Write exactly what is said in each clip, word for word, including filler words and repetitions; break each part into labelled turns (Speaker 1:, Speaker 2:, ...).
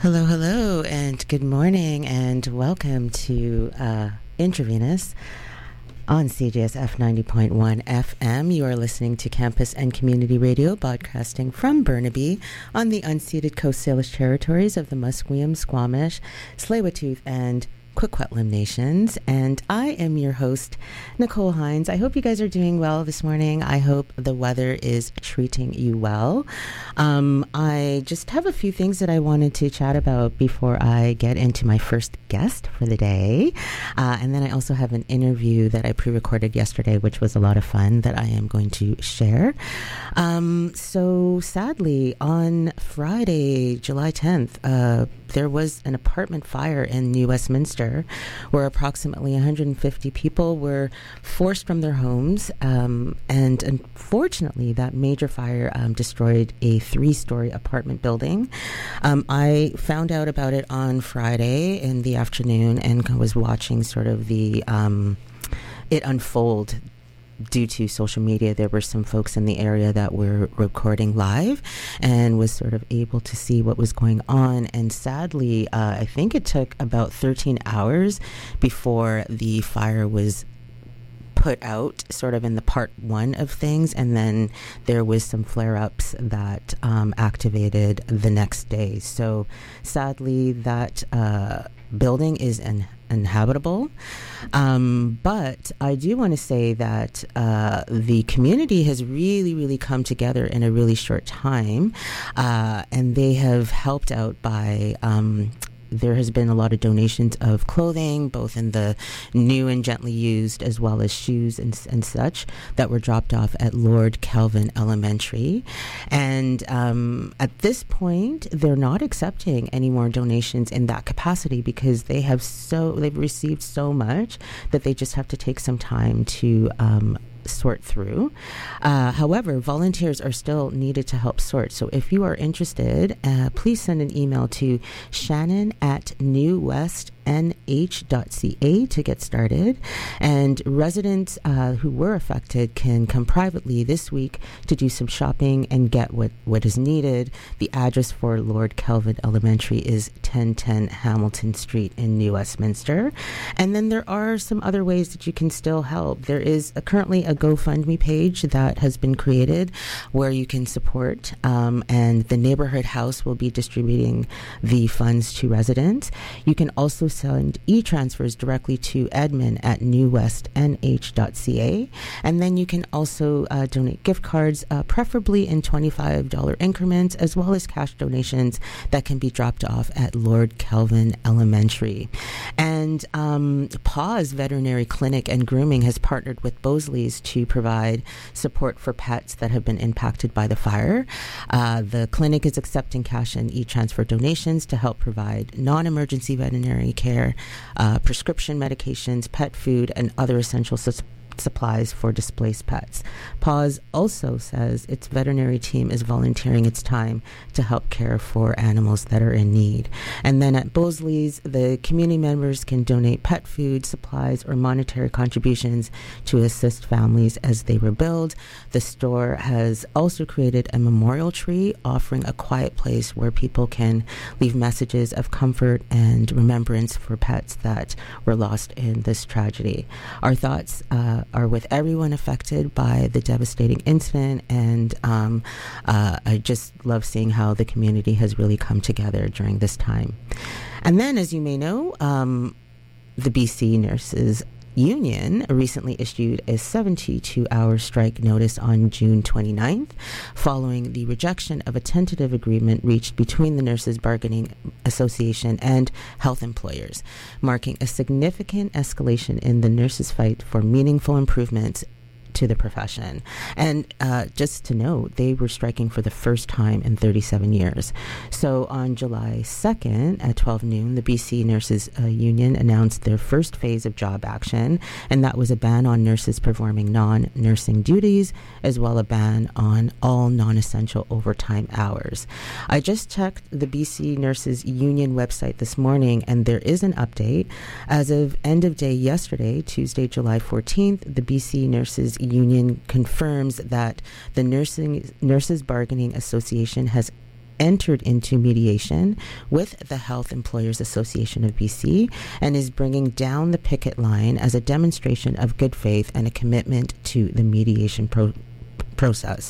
Speaker 1: Hello, hello, and good morning, and welcome to uh, Intravenous on C J S F ninety point one F M. You are listening to Campus and Community Radio, broadcasting from Burnaby on the unceded Coast Salish territories of the Musqueam, Squamish, Tsleil-Waututh, and Coquitlam Nations. And I am your host, Nicole Hines. I hope you guys are doing well this morning. I hope the weather is treating you well. Um, I just have a few things that I wanted to chat about before I get into my first guest for the day. Uh, and then I also have an interview that I pre-recorded yesterday, which was a lot of fun, that I am going to share. Um, so sadly, on Friday, July tenth, uh, there was an apartment fire in New Westminster where approximately one hundred fifty people were forced from their homes. Um, and unfortunately, that major fire um, destroyed a three-story apartment building. Um, I found out about it on Friday in the afternoon and was watching sort of the um, it unfold. Due to social media, there were some folks in the area that were recording live and was sort of able to see what was going on. And sadly, uh, I think it took about thirteen hours before the fire was put out, sort of in the part one of things, and then there was some flare-ups that um, activated the next day. So sadly, that uh, building is an inhabitable. Um, but I do want to say that uh, the community has really, really come together in a really short time, uh, and they have helped out by um, there has been a lot of donations of clothing, both in the new and gently used, as well as shoes and, and such, that were dropped off at Lord Kelvin Elementary. And um, at this point, they're not accepting any more donations in that capacity because they have so they've received so much that they just have to take some time to um, sort through. Uh, however, volunteers are still needed to help sort. So if you are interested, uh, please send an email to Shannon at new west n h dot c a to get started. And residents uh, who were affected can come privately this week to do some shopping and get what, what is needed. The address for Lord Kelvin Elementary is ten ten Hamilton Street in New Westminster. And then there are some other ways that you can still help. There is a, currently a GoFundMe page that has been created where you can support, um, and the neighborhood house will be distributing the funds to residents. You can also send e-transfers directly to admin at new west n h dot c a, and then you can also uh, donate gift cards, uh, preferably in twenty-five dollars increments, as well as cash donations that can be dropped off at Lord Kelvin Elementary. And um, Paws Veterinary Clinic and Grooming has partnered with Bosley's to provide support for pets that have been impacted by the fire. Uh, the clinic is accepting cash and e-transfer donations to help provide non-emergency veterinary care, uh, prescription medications, pet food, and other essential su- supplies for displaced pets. Paws also says its veterinary team is volunteering its time to help care for animals that are in need. And then at Bosley's, the community members can donate pet food, supplies, or monetary contributions to assist families as they rebuild. The store has also created a memorial tree offering a quiet place where people can leave messages of comfort and remembrance for pets that were lost in this tragedy. Our thoughts uh, are with everyone affected by the devastating incident, and um, uh, I just love seeing how the community has really come together during this time. And then, as you may know, um, the B C Nurses Union recently issued a seventy-two hour strike notice on June twenty-ninth, following the rejection of a tentative agreement reached between the Nurses Bargaining Association and health employers, marking a significant escalation in the nurses' fight for meaningful improvements to the profession. And uh, just to note, they were striking for the first time in thirty-seven years. So on July second at twelve noon, the B C Nurses uh, Union announced their first phase of job action, and that was a ban on nurses performing non-nursing duties, as well as a ban on all non-essential overtime hours. I just checked the B C Nurses Union website this morning, and there is an update. As of end of day yesterday, Tuesday, July fourteenth, the B C Nurses Union confirms that the Nursing Nurses Bargaining Association has entered into mediation with the Health Employers Association of B C and is bringing down the picket line as a demonstration of good faith and a commitment to the mediation pro- process.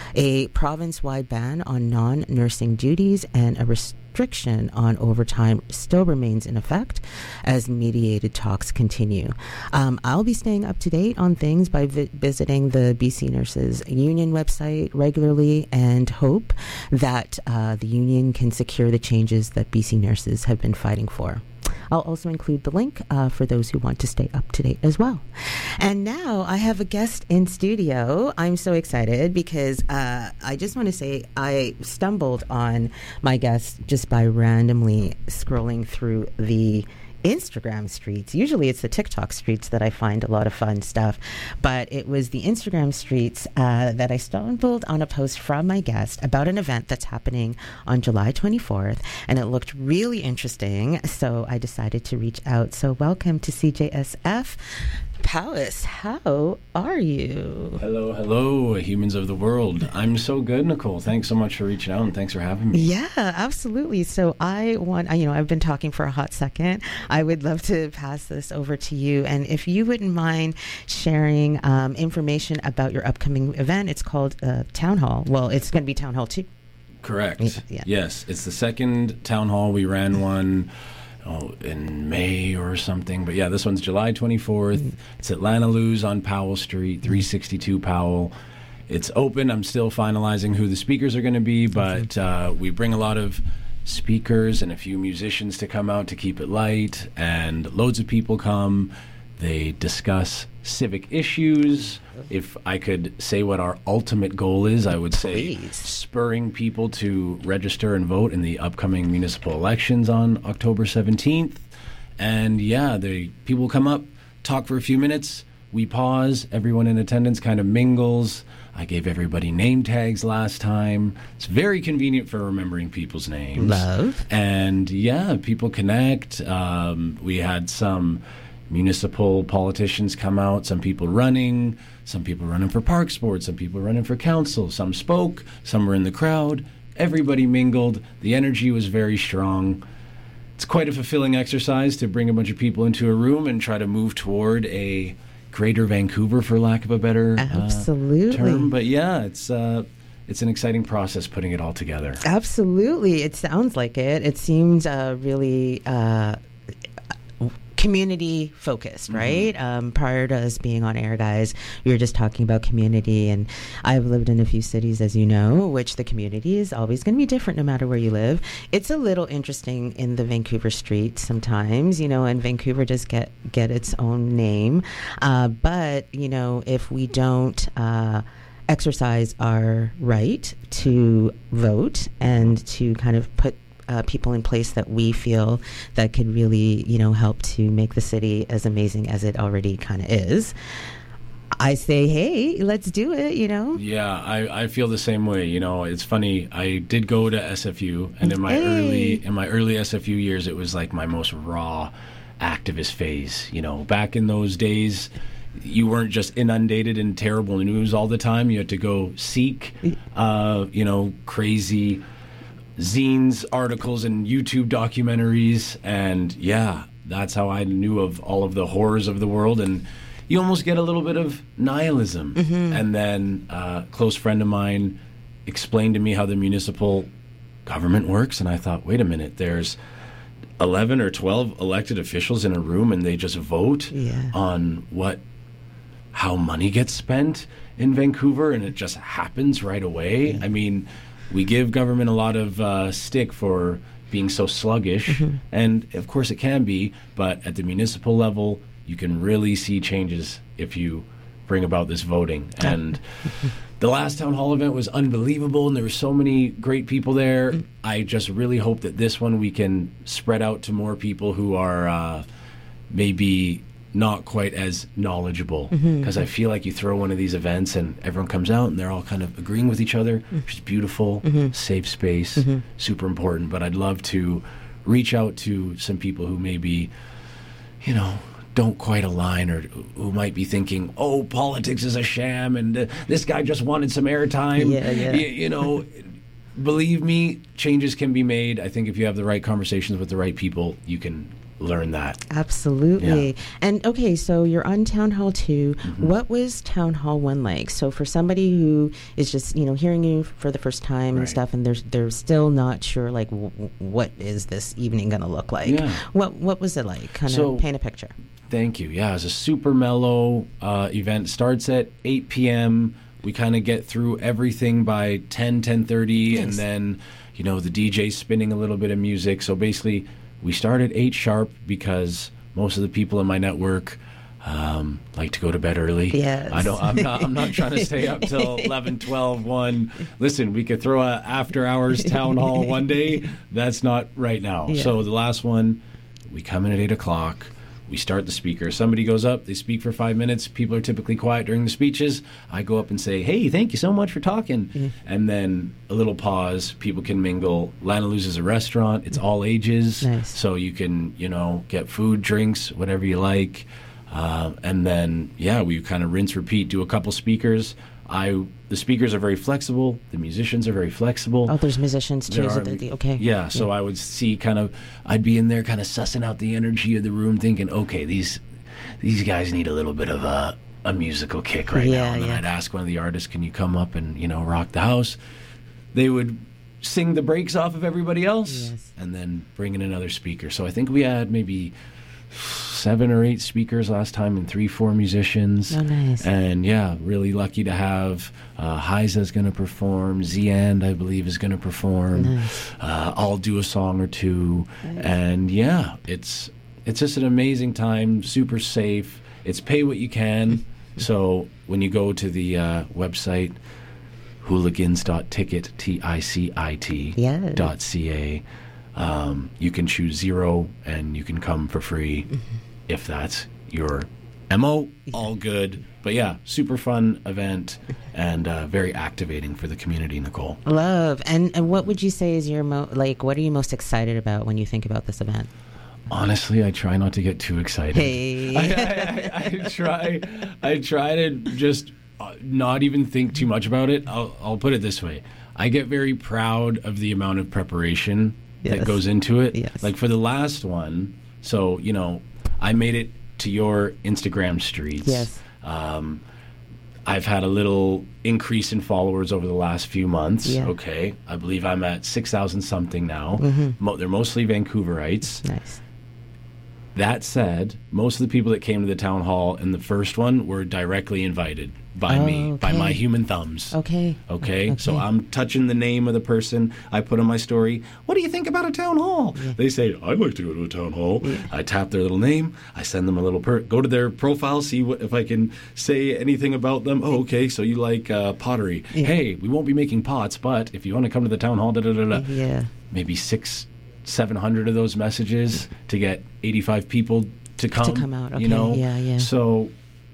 Speaker 1: A province-wide ban on non-nursing duties and a restriction on overtime still remains in effect as mediated talks continue. Um, I'll be staying up to date on things by vi- visiting the B C Nurses Union website regularly and hope that uh, the union can secure the changes that B C nurses have been fighting for. I'll also include the link uh, for those who want to stay up to date as well. And now I have a guest in studio. I'm so excited because uh, I just want to say I stumbled on my guest just by randomly scrolling through the Instagram streets. Usually it's the TikTok streets that I find a lot of fun stuff, but it was the Instagram streets uh, that I stumbled on a post from my guest about an event that's happening on July twenty-fourth, and it looked really interesting, so I decided to reach out. So welcome to C J S F. Powis, how are you?
Speaker 2: Hello, hello, humans of the world. I'm so good, Nicole. Thanks so much for reaching out, and thanks for having me.
Speaker 1: Yeah, absolutely. So I want, you know, I've been talking for a hot second. I would love to pass this over to you. And if you wouldn't mind sharing um, information about your upcoming event, it's called uh, Town Hall. Well, it's going to be Town Hall two.
Speaker 2: Correct.
Speaker 1: Yeah.
Speaker 2: Yes, it's the second Town Hall. We ran one Oh, in May or something. But yeah, this one's July twenty-fourth. Mm. It's at Lana Lou's on Powell Street, three sixty-two Powell. It's open. I'm still finalizing who the speakers are going to be, but uh, we bring a lot of speakers and a few musicians to come out to keep it light, and loads of people come. They discuss civic issues. If I could say what our ultimate goal is, I would say
Speaker 1: Please.
Speaker 2: spurring people to register and vote in the upcoming municipal elections on October seventeenth. And yeah, the people come up, talk for a few minutes. We pause. Everyone in attendance kind of mingles. I gave everybody name tags last time. It's very convenient for remembering people's names.
Speaker 1: Love.
Speaker 2: And yeah, people connect. Um, we had some municipal politicians come out, some people running, some people running for Parks Board, some people running for council, some spoke, some were in the crowd. Everybody mingled. The energy was very strong. It's quite a fulfilling exercise to bring a bunch of people into a room and try to move toward a greater Vancouver, for lack of a better
Speaker 1: Absolutely.
Speaker 2: Uh, term. But yeah, it's uh, it's an exciting process putting it all together.
Speaker 1: Absolutely. It sounds like it. It seems uh, really Uh, community focused, right? Mm-hmm. Um, prior to us being on air, guys, we were just talking about community, and I've lived in a few cities, as you know, which the community is always going to be different no matter where you live. It's a little interesting in the Vancouver streets sometimes, you know, and Vancouver does get, get its own name. Uh, but, you know, if we don't uh, exercise our right to vote and to kind of put Uh, people in place that we feel that could really, you know, help to make the city as amazing as it already kind of is, I say, hey, let's do it, you know?
Speaker 2: Yeah, I, I feel the same way. You know, it's funny. I did go to S F U, and in my
Speaker 1: hey.
Speaker 2: early in my early S F U years, it was like my most raw activist phase. You know, back in those days, you weren't just inundated in terrible news all the time. You had to go seek, uh, you know, crazy zines, articles, and YouTube documentaries, and yeah, that's how I knew of all of the horrors of the world. And you almost get a little bit of nihilism. Mm-hmm. And then uh, a close friend of mine explained to me how the municipal government works, and I thought, wait a minute, there's eleven or twelve elected officials in a room, and they just vote
Speaker 1: yeah.
Speaker 2: on what how money gets spent in Vancouver, and it just happens right away. Yeah. I mean, we give government a lot of uh, stick for being so sluggish, mm-hmm. and of course it can be, but at the municipal level, you can really see changes if you bring about this voting. And the last town hall event was unbelievable, and there were so many great people there. Mm-hmm. I just really hope that this one we can spread out to more people who are uh, maybe not quite as knowledgeable, because mm-hmm. I feel like you throw one of these events and everyone comes out and they're all kind of agreeing with each other, mm-hmm. which is beautiful, mm-hmm. safe space, mm-hmm. super important. But I'd love to reach out to some people who maybe, you know, don't quite align, or who might be thinking, oh, politics is a sham, and uh, this guy just wanted some airtime.
Speaker 1: Yeah, yeah.
Speaker 2: You, you know, believe me, changes can be made. I think if you have the right conversations with the right people, you can learn that.
Speaker 1: Absolutely.
Speaker 2: Yeah.
Speaker 1: And okay, so you're on Town Hall two.
Speaker 2: Mm-hmm.
Speaker 1: What was Town Hall one like? So for somebody who is just, you know, hearing you for the first time
Speaker 2: Right.
Speaker 1: and stuff, and they're, they're still not sure, like, w- what is this evening going to look like?
Speaker 2: Yeah.
Speaker 1: What What was it like? Kind of
Speaker 2: So-
Speaker 1: paint a picture.
Speaker 2: Thank you. Yeah, it's a super mellow uh, event. Starts at eight p.m. We kind of get through everything by ten, ten thirty,
Speaker 1: Nice.
Speaker 2: and then, you know, the D J's spinning a little bit of music. So basically, we start at eight sharp because most of the people in my network um, like to go to bed early.
Speaker 1: Yes.
Speaker 2: I don't. I'm not. I'm not trying to stay up till eleven, twelve, one. Listen, we could throw a after hours town hall one day. That's not right now.
Speaker 1: Yeah.
Speaker 2: So the last one, we come in at eight o'clock. We start the speaker. Somebody goes up, they speak for five minutes. People are typically quiet during the speeches. I go up and say, hey, thank you so much for talking.
Speaker 1: Mm-hmm.
Speaker 2: And then a little pause. People can mingle. Lanaluz is a restaurant. It's all ages.
Speaker 1: Nice.
Speaker 2: So you can, you know, get food, drinks, whatever you like. Uh, and then, yeah, we kind of rinse, repeat, do a couple speakers. I The speakers are very flexible. The musicians are very flexible.
Speaker 1: Oh, there's musicians too.
Speaker 2: There
Speaker 1: So
Speaker 2: are-
Speaker 1: the- the- okay.
Speaker 2: Yeah, so I would see kind of, I'd be in there kind of sussing out the energy of the room, thinking, okay, these these guys need a little bit of a, a musical kick right
Speaker 1: Yeah,
Speaker 2: now. And then
Speaker 1: yeah.
Speaker 2: I'd ask one of the artists, can you come up and, you know, rock the house? They would sing the breaks off of everybody else
Speaker 1: Yes.
Speaker 2: and then bring in another speaker. So I think we had maybe seven or eight speakers last time and three, four musicians.
Speaker 1: Oh, nice.
Speaker 2: And yeah, really lucky to have uh, Heiza's going to perform. Ziand, I believe, is going to perform.
Speaker 1: Nice.
Speaker 2: Uh, I'll do a song or two. And yeah, it's it's just an amazing time, super safe. It's pay what you can. So when you go to the uh, website, hooligans dot ticket, T I C I T,
Speaker 1: Yes.
Speaker 2: dot C A, um, you can choose zero and you can come for free if that's your M O. All good. But yeah, super fun event and uh, very activating for the community, Nicole.
Speaker 1: Love. And, and what would you say is your, mo- like, what are you most excited about when you think about this event?
Speaker 2: Honestly, I try not to get too excited.
Speaker 1: Hey.
Speaker 2: I, I, I, I try, I try to just uh, not even think too much about it. I'll, I'll put it this way: I get very proud of the amount of preparation
Speaker 1: Yes.
Speaker 2: that goes into it.
Speaker 1: Yes.
Speaker 2: Like for the last one, so you know, I made it to your Instagram streets.
Speaker 1: Yes.
Speaker 2: Um, I've had a little increase in followers over the last few months.
Speaker 1: Yeah.
Speaker 2: Okay, I believe I'm at six thousand something now.
Speaker 1: Mm-hmm.
Speaker 2: Mo- they're mostly Vancouverites.
Speaker 1: Nice.
Speaker 2: That said, most of the people that came to the town hall in the first one were directly invited by
Speaker 1: Oh,
Speaker 2: me, by
Speaker 1: okay.
Speaker 2: my human thumbs.
Speaker 1: Okay.
Speaker 2: Okay? So
Speaker 1: Okay.
Speaker 2: I'm touching the name of the person. I put on my story, what do you think about a town hall? They say, I'd like to go to a town hall. I tap their little name. I send them a little, per- go to their profile, see what, if I can say anything about them. Oh, okay, so you like uh, pottery.
Speaker 1: Yeah.
Speaker 2: Hey, we won't be making pots, but if you want to come to the town hall, da da da da.
Speaker 1: Yeah.
Speaker 2: Maybe six, seven hundred of those messages to get eighty-five people to come.
Speaker 1: come out, okay,
Speaker 2: You know,
Speaker 1: yeah, yeah.
Speaker 2: So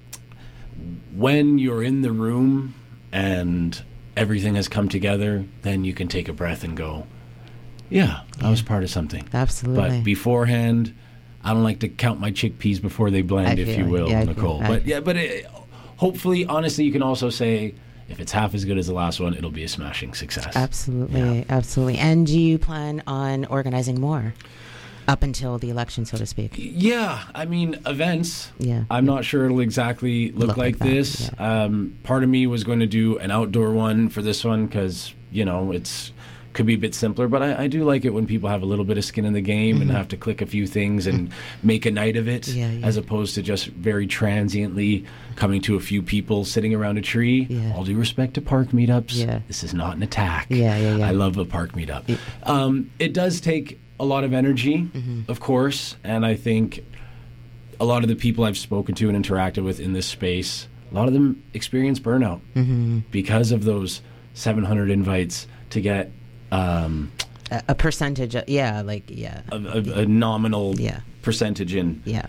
Speaker 2: when you're in the room and everything has come together, then you can take a breath and go, "Yeah, I was part of something."
Speaker 1: Absolutely.
Speaker 2: But beforehand, I don't like to count my chickpeas before they blend,
Speaker 1: I
Speaker 2: if
Speaker 1: feel
Speaker 2: you
Speaker 1: it.
Speaker 2: will,
Speaker 1: Yeah, I feel
Speaker 2: Nicole.
Speaker 1: it. I
Speaker 2: But
Speaker 1: feel
Speaker 2: yeah, but it, hopefully, honestly, you can also say, if it's half as good as the last one, it'll be a smashing success.
Speaker 1: Absolutely.
Speaker 2: Yeah.
Speaker 1: Absolutely. And do you plan on organizing more up until the election, so to speak?
Speaker 2: Yeah, I mean, events.
Speaker 1: Yeah.
Speaker 2: I'm not sure it'll exactly look,
Speaker 1: Look
Speaker 2: like,
Speaker 1: like that,
Speaker 2: this. Um, part of me was going to do an outdoor one for this one because, you know, it's could be a bit simpler, but I, I do like it when people have a little bit of skin in the game
Speaker 1: Mm-hmm.
Speaker 2: and have to click a few things and make a night of it,
Speaker 1: Yeah, yeah.
Speaker 2: as opposed to just very transiently coming to a few people sitting around a tree.
Speaker 1: Yeah.
Speaker 2: All due respect to park meetups,
Speaker 1: Yeah.
Speaker 2: this is not an attack.
Speaker 1: Yeah, yeah, yeah.
Speaker 2: I love a park meetup. Um, it does take a lot of energy,
Speaker 1: Mm-hmm.
Speaker 2: of course, and I think a lot of the people I've spoken to and interacted with in this space, a lot of them experience burnout
Speaker 1: Mm-hmm.
Speaker 2: because of those seven hundred invites to get um,
Speaker 1: A, a percentage of, yeah, like, yeah.
Speaker 2: a, a, a nominal
Speaker 1: Yeah.
Speaker 2: percentage in.
Speaker 1: Yeah.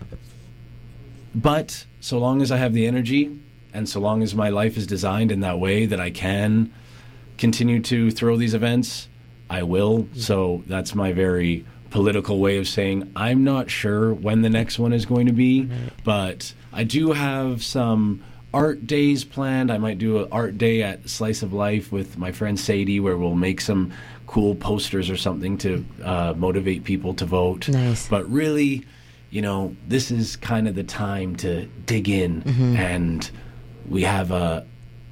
Speaker 2: But so long as I have the energy and so long as my life is designed in that way that I can continue to throw these events, I will. So that's my very political way of saying I'm not sure when the next one is going to be, but I do have some art days planned. I might do an art day at Slice of Life with my friend Sadie, where we'll make some cool posters or something to uh, motivate people to vote.
Speaker 1: Nice.
Speaker 2: But really, you know, this is kind of the time to dig in, mm-hmm. and we have a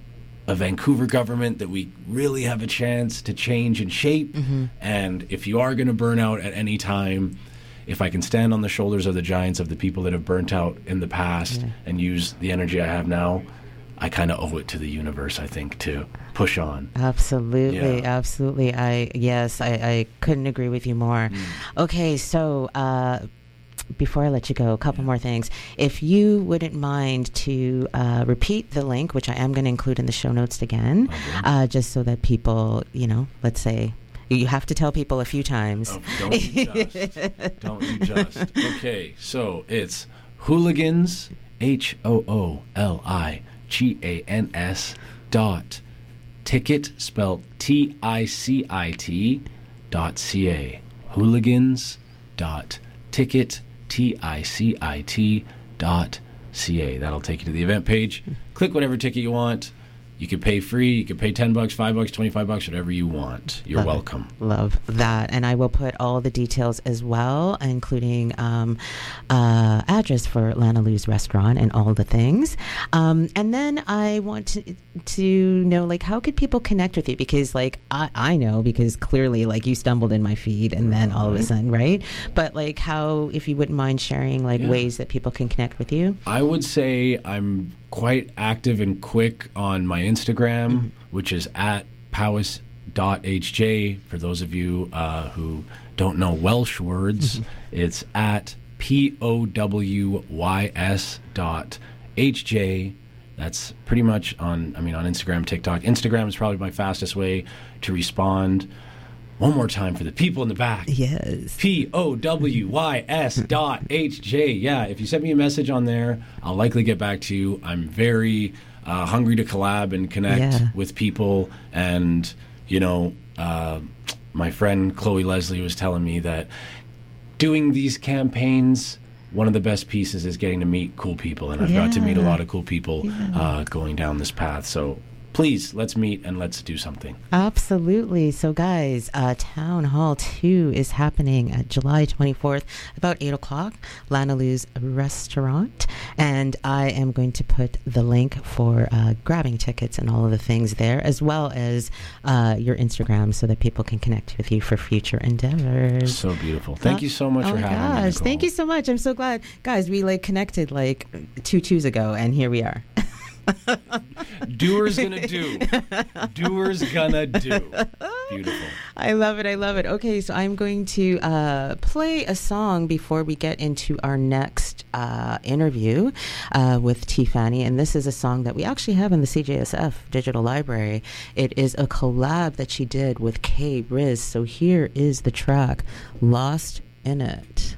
Speaker 2: a Vancouver government that we really have a chance to change and shape. Mm-hmm. And if you are going to burn out at any time, if I can stand on the shoulders of the giants of the people that have burnt out in the past, yeah. and use the energy I have now, I kind of owe it to the universe, I think, to push on.
Speaker 1: Absolutely,
Speaker 2: yeah.
Speaker 1: absolutely. I yes, I, I couldn't agree with you more. Mm. Okay, so uh, before I let you go, a couple yeah. more things. If you wouldn't mind to uh, repeat the link, which I am going to include in the show notes again, okay. uh, just so that people, you know, let's say, you have to tell people a few times.
Speaker 2: Oh, don't you just. Don't you just. Okay, so it's Hooligans, H O O L I G A N S dot ticket, spelled T I C I T, dot C A. Hooligans dot ticket, T I C I T, dot C A. That'll take you to the event page. Click whatever ticket you want. You can pay free. You can pay ten bucks, five bucks, twenty-five bucks, whatever you want. You're
Speaker 1: Love
Speaker 2: welcome.
Speaker 1: It. Love that. And I will put all the details as well, including um, uh, address for Lana Lou's restaurant and all the things. Um, and then I want to, to know, like, how could people connect with you? Because, like, I, I know because clearly, like, you stumbled in my feed and then all of a sudden, right? But, like, how, if you wouldn't mind sharing, like, yeah. ways that people can connect with you?
Speaker 2: I would say I'm quite active and quick on my Instagram, mm-hmm. which is at powys dot h j. For those of you uh, who don't know Welsh words, mm-hmm. it's at P O W Y S dot H J. That's pretty much on, I mean, on Instagram, TikTok. Instagram is probably my fastest way to respond. One more time for the people in the back.
Speaker 1: Yes.
Speaker 2: P O W Y S dot H J. Yeah, if you send me a message on there, I'll likely get back to you. I'm very uh, hungry to collab and connect yeah. with people. And, you know, uh, my friend Chloe Leslie was telling me that doing these campaigns, one of the best pieces is getting to meet cool people. And I've yeah. got to meet a lot of cool people yeah. uh, going down this path. So please, let's meet and let's do something.
Speaker 1: Absolutely. So, guys, uh, Town Hall two is happening at July twenty-fourth, about eight o'clock, Lana Lou's restaurant. And I am going to put the link for uh, grabbing tickets and all of the things there, as well as uh, your Instagram, so that people can connect with you for future endeavors.
Speaker 2: So beautiful. Thank uh, you so much
Speaker 1: oh
Speaker 2: for having
Speaker 1: gosh,
Speaker 2: me. Nicole.
Speaker 1: Thank you so much. I'm so glad. Guys, we like connected like two Tues ago, and here we are.
Speaker 2: Doers gonna do. Doers gonna do. Beautiful.
Speaker 1: I love it. I love it. Okay, so I'm going to uh, play a song before we get into our next uh, interview uh, with T. Fanny. And this is a song that we actually have in the C J S F Digital Library. It is a collab that she did with K. Riz. So here is the track, Lost in It.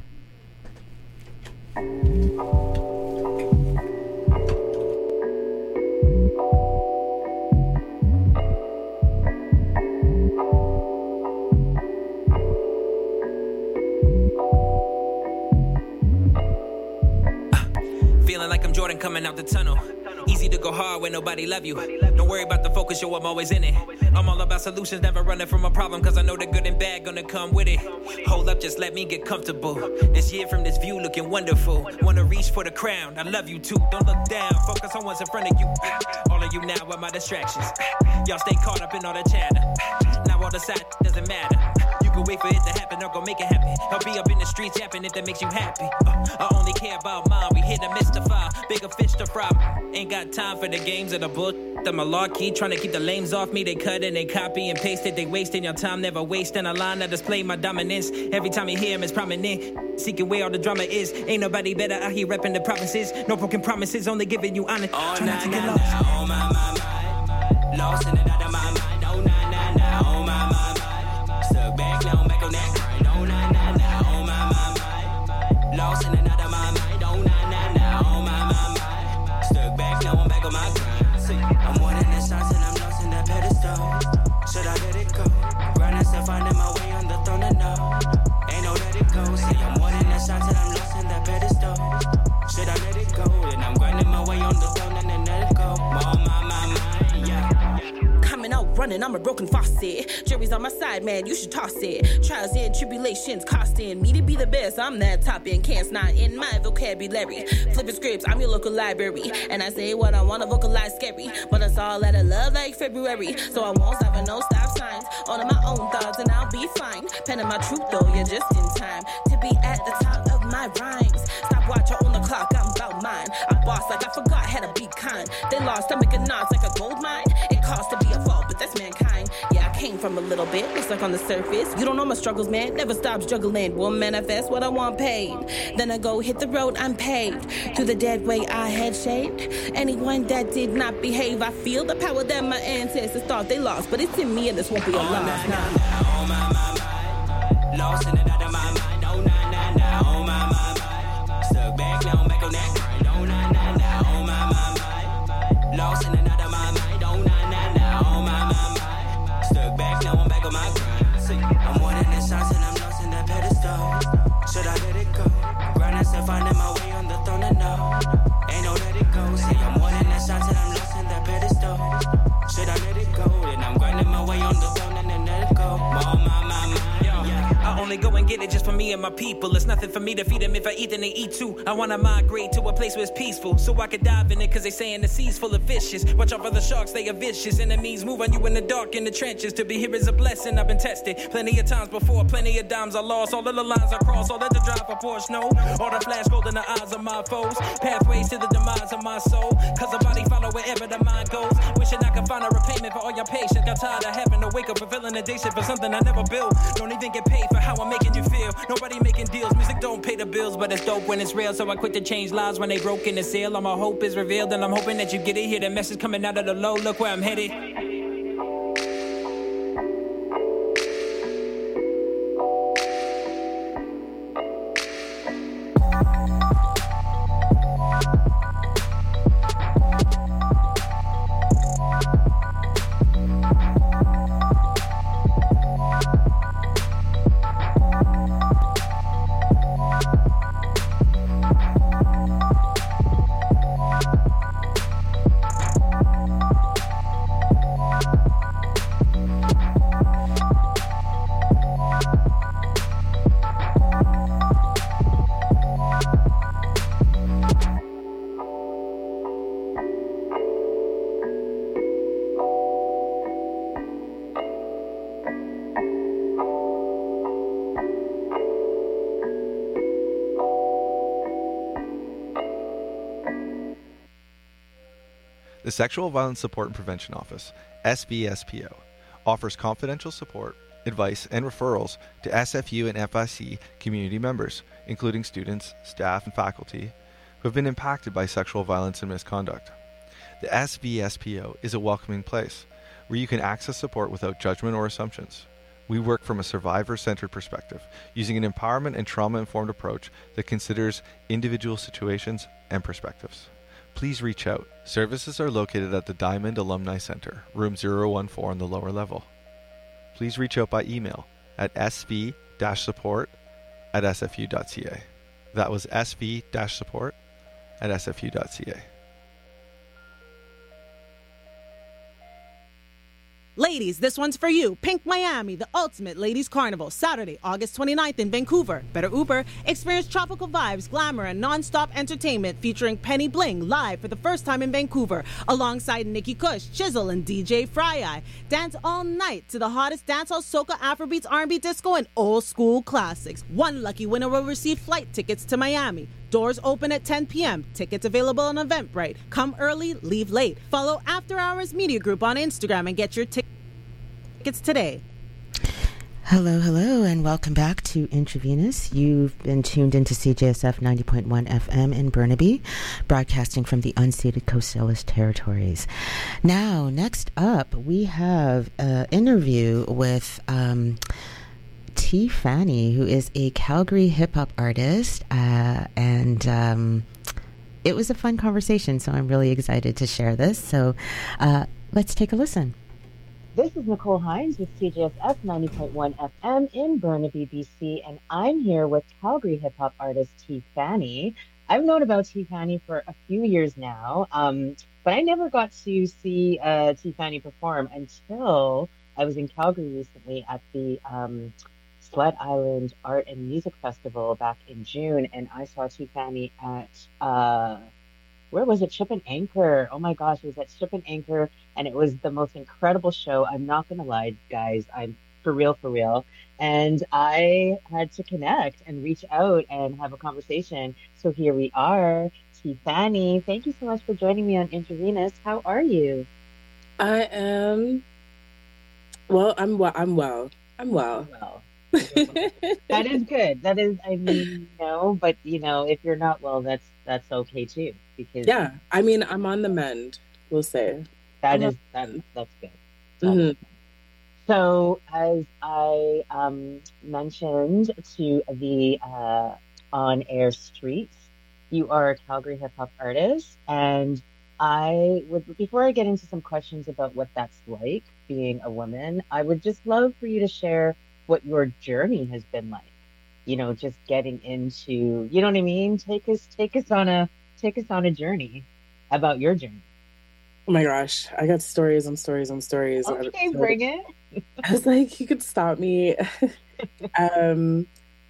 Speaker 3: Like I'm Jordan coming out the tunnel. Easy to go hard when nobody love you. Don't worry about the focus, yo, I'm always in it. I'm all about solutions, never running from a problem, cause I know the good and bad gonna come with it. Hold up, just let me get comfortable. This year from this view looking wonderful. Wanna reach for the crown, I love you too. Don't look down, focus on what's in front of you. All of you now are my distractions. Y'all stay caught up in all the chatter. Now all the side doesn't matter. You can wait for it to happen or go make it happen. I'll be up in the streets yapping if that makes you happy. Uh, I only care about mine, we here to mystify. Bigger fish to fry. Ain't got time for the games of the bull. The malarkey trying to keep the lames off me. They cut and they copy and paste it. They wasting your time, never wasting a line that display my dominance. Every time you hear him, it's prominent. Seeking where all the drama is. Ain't nobody better out here repping the provinces. No broken promises, only giving you honor. Oh, nah, nah, nah, oh, my, my, my. Lost in and out of my mind. Oh, nah, nah, nah, oh, my, my, my. Stuck back, now I'm back on that grind. Oh, nah, nah, nah, oh, my, my, my. Lost in and out of my mind. Oh, nah, nah, nah, oh, my, my, my. Stuck back, now I'm back on my grind. See, I'm more than the signs and I'm lost in that pedestal. Should I let it go? Grinding, still finding my way on the throne and no. Ain't no let it go. See, I'm more than the signs and I'm lost in that pedestal. Should I let it go? And I'm grinding my way on the throne and then let it go.
Speaker 4: broken faucet. Jury's on my side, man, you should toss it. Trials and tribulations costing me to be the best. I'm that top end, can't not in my vocabulary. Flipping scripts, I'm your local library. And I say what I want to vocalize scary. But it's all out of love like February. So I won't stop and no stop signs. All of my own thoughts and I'll be fine. Penning my truth though, you're just in time to be at the top of my rhymes. Stop watching on the clock, I'm about mine. I boss like I forgot how to be kind. They lost, I'm making knots like a gold mine. It costs to be a fault, but that's mankind. Yeah, I came from a little bit, it's like on the surface. You don't know my struggles, man, never stop struggling. Will manifest what I want paid. Then I go hit the road, I'm paved. To the dead way I had shaped. Anyone that did not behave, I feel the power that my ancestors thought they lost. But it's in me and this won't be a loss.
Speaker 3: Nah, nah, nah, oh my, my, my. Lost in and out of my mind, oh nah, nah, nah, oh my, my, my. Stuck back, now I'm back on that grind, oh nah, nah, nah, oh my, my, my. Lost in and out of my mind, oh nah, nah, nah, oh my, my, my. Stuck back, now I'm back on my grind. See, I'm one in the shots and I'm lost in that pedestal. Should I let it go? Grinding, still finding my way on the throne and no. Ain't no let it go. See, I'm one in the shots and I'm lost in that pedestal. Should I let it go? Then I'm grinding my way on the throne and then let it go. Oh my, my, my. I only go and get it just for me and my people. It's nothing for me to feed them. If I eat, then they eat too. I wanna migrate to a place where it's peaceful, so I can dive in it, cause they saying the sea's full of fishes. Watch out for the sharks, they are vicious. Enemies move on you in the dark, in the trenches. To be here is a blessing, I've been tested plenty of times before. Plenty of dimes I lost, all of the lines I crossed. All of the drive I pour snow, all the flash gold in the eyes of my foes. Pathways to the demise of my soul, cause the body follow wherever the mind goes. Wishing I could find a repayment for all your patience. Got tired of having to wake up and feeling a day shift for something I never built. Don't even get paid for how I'm making you feel. Nobody making deals, music don't pay the bills, but it's dope when it's real. So I quit to change lives when they broke in the seal. All my hope is revealed, and I'm hoping that you get it. Hear the message coming out of the low. Look where I'm headed.
Speaker 5: The Sexual Violence Support and Prevention Office, S V S P O, offers confidential support, advice, and referrals to S F U and F I C community members, including students, staff, and faculty, who have been impacted by sexual violence and misconduct. The S V S P O is a welcoming place where you can access support without judgment or assumptions. We work from a survivor-centered perspective, using an empowerment and trauma-informed approach that considers individual situations and perspectives. Please reach out. Services are located at the Diamond Alumni Center, room zero one four on the lower level. Please reach out by email at s v dash support at s f u dot c a. That was s v dash support at s f u dot c a.
Speaker 6: Ladies, this one's for you. Pink Miami, the ultimate ladies carnival, Saturday, August twenty-ninth in Vancouver. Better Uber. Experience tropical vibes, glamour, and non-stop entertainment featuring Penny Bling live for the first time in Vancouver, alongside Nikki Kush, Chisel, and D J Fry Eye. Dance all night to the hottest dancehall, soca, Afrobeats, R and B, disco, and old school classics. One lucky winner will receive flight tickets to Miami. Doors open at ten p.m. Tickets available on Eventbrite. Come early, leave late. Follow After Hours Media Group on Instagram and get your t- tickets today.
Speaker 1: Hello, hello, and welcome back to Intravenous. You've been tuned into C J S F ninety point one F M in Burnaby, broadcasting from the unceded Coast Salish territories. Now, next up, we have an interview with Um, T. Fanny, who is a Calgary hip-hop artist, uh, and um, it was a fun conversation, so I'm really excited to share this. So uh, let's take a listen.
Speaker 7: This is Nicole Hines with C J S F ninety point one F M in Burnaby, B C, and I'm here with Calgary hip-hop artist T. Fanny. I've known about T. Fanny for a few years now, um, but I never got to see uh, T. Fanny perform until I was in Calgary recently at the um, Sled Island Art and Music Festival back in June, and I saw Tiffany at uh, where was it? Ship and Anchor. Oh my gosh, it was at Ship and Anchor, and it was the most incredible show. I'm not gonna lie, guys. I'm for real, for real. And I had to connect and reach out and have a conversation. So here we are. Tiffany, thank you so much for joining me on Intravenous. How are you?
Speaker 8: I am well. I'm well. I'm well. I'm well.
Speaker 7: Well, that is good. That is, I mean, you know, but you know, if you're not well, that's that's okay too. Because
Speaker 8: yeah, I mean, I'm on the mend. We'll say
Speaker 7: that
Speaker 8: I'm
Speaker 7: is that, that's good. That's
Speaker 8: Mm-hmm.
Speaker 7: good. So, as I um, mentioned to the uh, on-air streets, you are a Calgary hip hop artist, and I would, before I get into some questions about what that's like being a woman, I would just love for you to share what your journey has been like. You know, just getting into, you know what I mean? Take us, take us on a, take us on a journey about your journey.
Speaker 8: Oh my gosh, I got stories on stories on stories.
Speaker 7: Okay, bring it.
Speaker 8: I was like, you could stop me. um,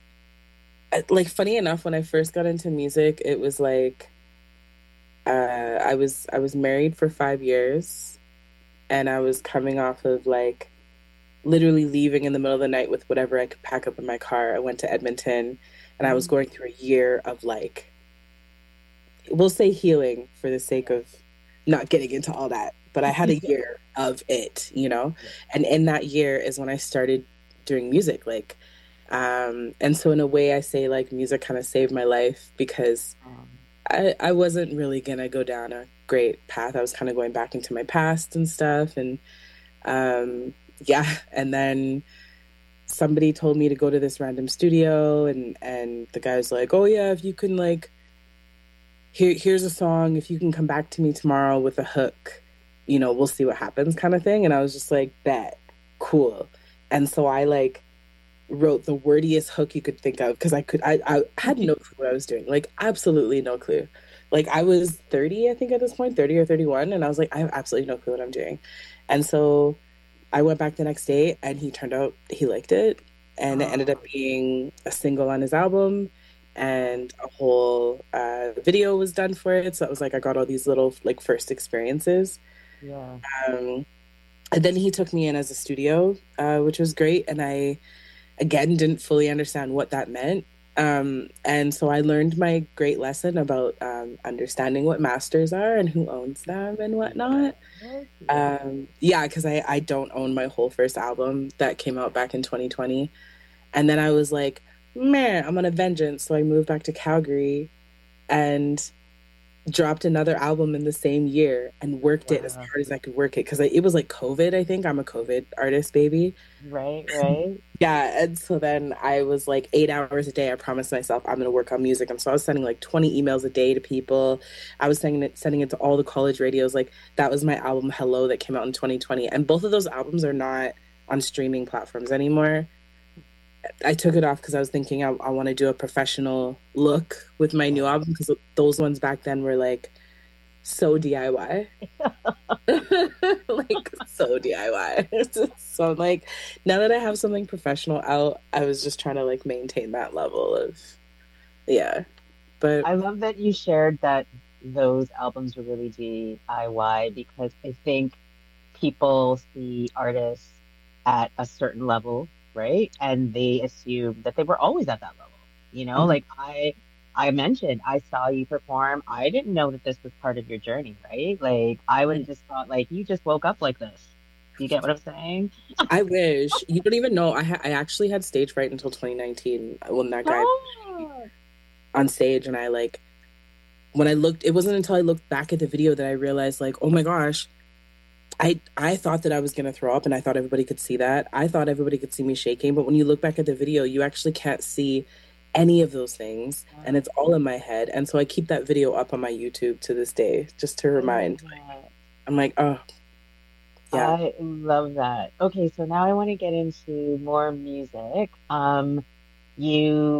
Speaker 8: like, funny enough, when I first got into music, it was like, uh, I was I was married for five years, and I was coming off of like, literally leaving in the middle of the night with whatever I could pack up in my car. I went to Edmonton, and I was going through a year of like, we'll say healing for the sake of not getting into all that. But I had a year of it, you know? And in that year is when I started doing music. Like, um, and so in a way I say like music kind of saved my life because I, I wasn't really going to go down a great path. I was kind of going back into my past and stuff. And, um, yeah. And then somebody told me to go to this random studio and, and the guy was like, oh yeah, if you can like, here, here's a song. If you can come back to me tomorrow with a hook, you know, we'll see what happens kind of thing. And I was just like, bet, cool. And so I like wrote the wordiest hook you could think of because I could, I, I had no clue what I was doing. Like absolutely no clue. Like I was thirty, I think at this point, thirty or thirty-one. And I was like, I have absolutely no clue what I'm doing. And so I went back the next day and he turned out, he liked it. And it ended up being a single on his album. And a whole uh, video was done for it. So it was like I got all these little like first experiences.
Speaker 7: Yeah.
Speaker 8: Um, and then he took me in as a studio, uh, which was great. And I, again, didn't fully understand what that meant. Um, and so I learned my great lesson about um, understanding what masters are and who owns them and whatnot. Um, yeah, because I, I don't own my whole first album that came out back in twenty twenty. And then I was like, man, I'm on a vengeance. So I moved back to Calgary and dropped another album in the same year and worked wow. it as hard as I could work it. Because it was like COVID, I think. I'm a COVID artist, baby.
Speaker 7: Right, right.
Speaker 8: Yeah. And so then I was like eight hours a day. I promised myself I'm going to work on music. And so I was sending like twenty emails a day to people. I was sending it, sending it to all the college radios. Like that was my album, Hello, that came out in twenty twenty. And both of those albums are not on streaming platforms anymore. I took it off because I was thinking I, I want to do a professional look with my new album because those ones back then were like so D I Y. Like so D I Y. So I'm like, now that I have something professional out, I was just trying to like maintain that level of, yeah. But
Speaker 7: I love that you shared that those albums were really D I Y because I think people see artists at a certain level, right? And they assume that they were always at that level. You know, mm-hmm. like I I mentioned, I saw you perform. I didn't know that this was part of your journey, right? Like I would have just thought like you just woke up like this. You get what I'm saying?
Speaker 8: I wish. You don't even know. I ha- I actually had stage fright until twenty nineteen when that guy
Speaker 7: Oh.
Speaker 8: on stage, and I like when I looked, it wasn't until I looked back at the video that I realized like, oh my gosh, I I thought that I was gonna throw up, and I thought everybody could see that. I thought everybody could see me shaking, but when you look back at the video, you actually can't see any of those things, and it's all in my head. And so I keep that video up on my YouTube to this day, just to remind. I'm like, oh, yeah.
Speaker 7: I love that. Okay, so now I want to get into more music. Um, you